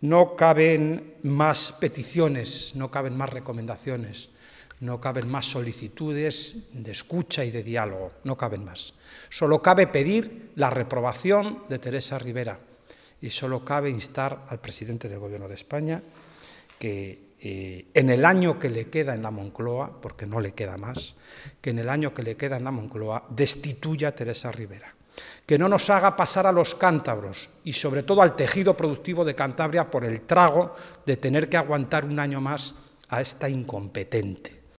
No caben más peticiones, no caben más recomendaciones, no caben más solicitudes de escucha y de diálogo, no caben más. Solo cabe pedir la reprobación de Teresa Rivera y solo cabe instar al presidente del Gobierno de España que en el año que le queda en la Moncloa, porque no le queda más, que en el año que le queda en la Moncloa destituya a Teresa Rivera, que no nos haga pasar a los cántabros y sobre todo al tejido productivo de Cantabria por el trago de tener que aguantar un año más a esta incompetente.